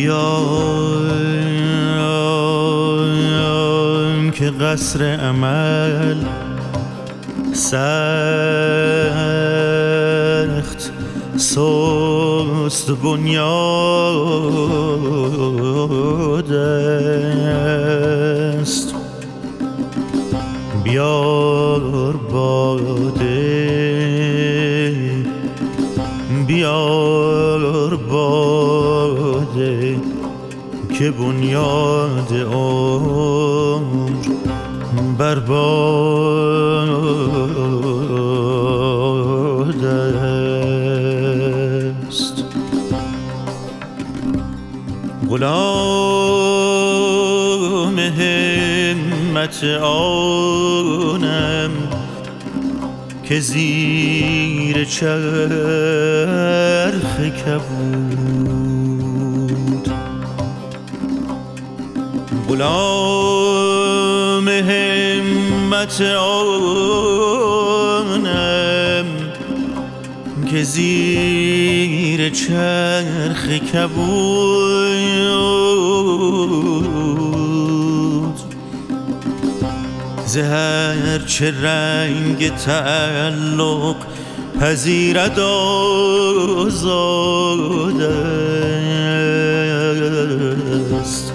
بیا که قصر امل سخت سست بنیاد است. بیار باده بیار باده که بنیاد عمر برباد است. غلام همت آنم که زیر چرخ کبود، غلام همت آنم که زیر چرخ کبود. زهر چه رنگ تعلق پذیرد آزاد است.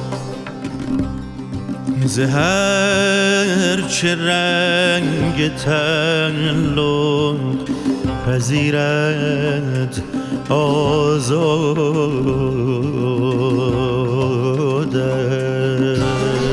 زهر چه رنگ تعلق پذیرد آزاد است.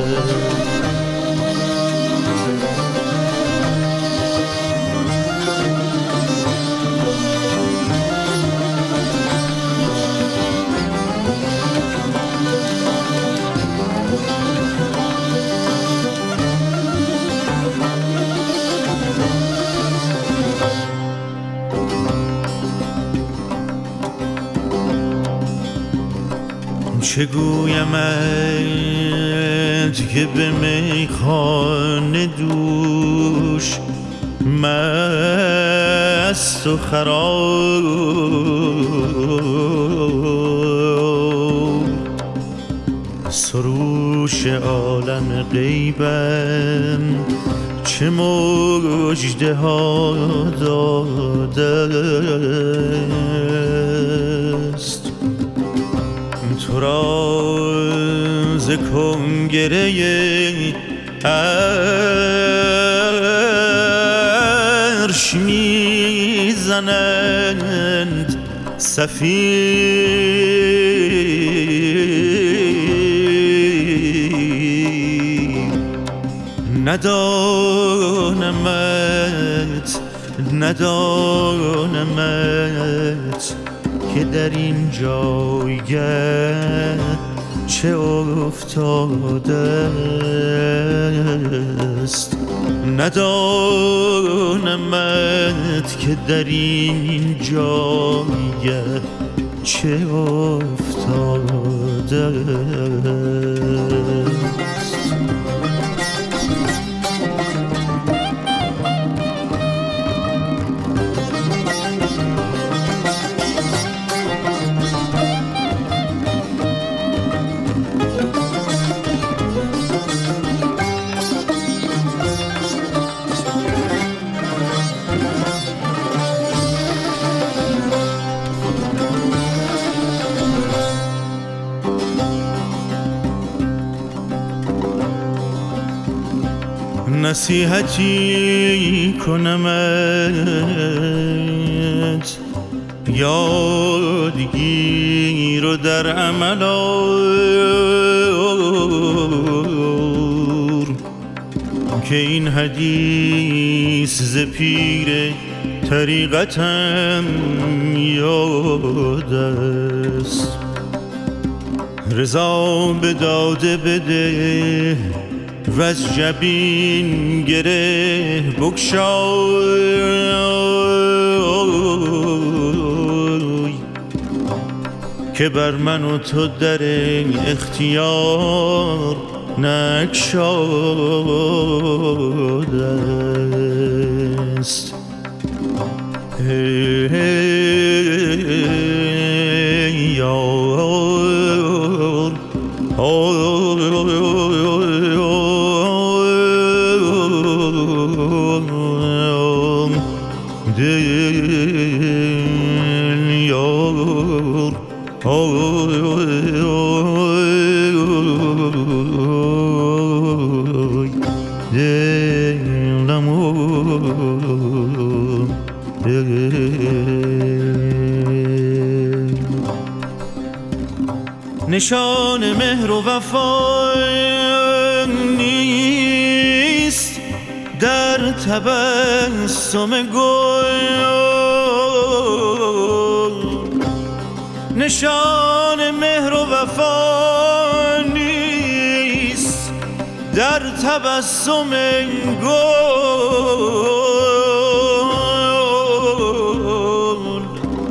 چه گویمت که به میخانه دوش مست و خراب، سروش عالم غیبم چه مژده ها داده است. تو را ز کنگره عرش میزنند صفیر. ندانمت که در این جایگه چه افتاده است. ندانمت که در این جایگه چه افتاده است. نصیحتی کنمت یادگیر و در عمل آور که این حدیث ز پیر طریقتم یاد است. رضا به داده بده و از جبین گره بگشای که بر من و تو در اختیار نگشاده است. یا یار نشان مهر و وفا نیست در تبسم گل، نشان مهر و وفا نیست در تبسم گل.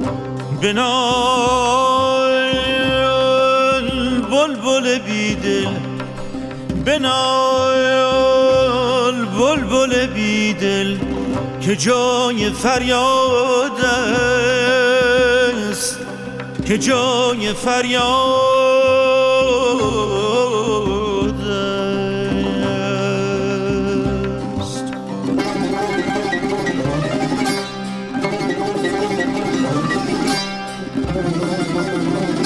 بنال بلبل بیدل، بنال بلبل بیدل که جای فریاد است، که جای فریاد است.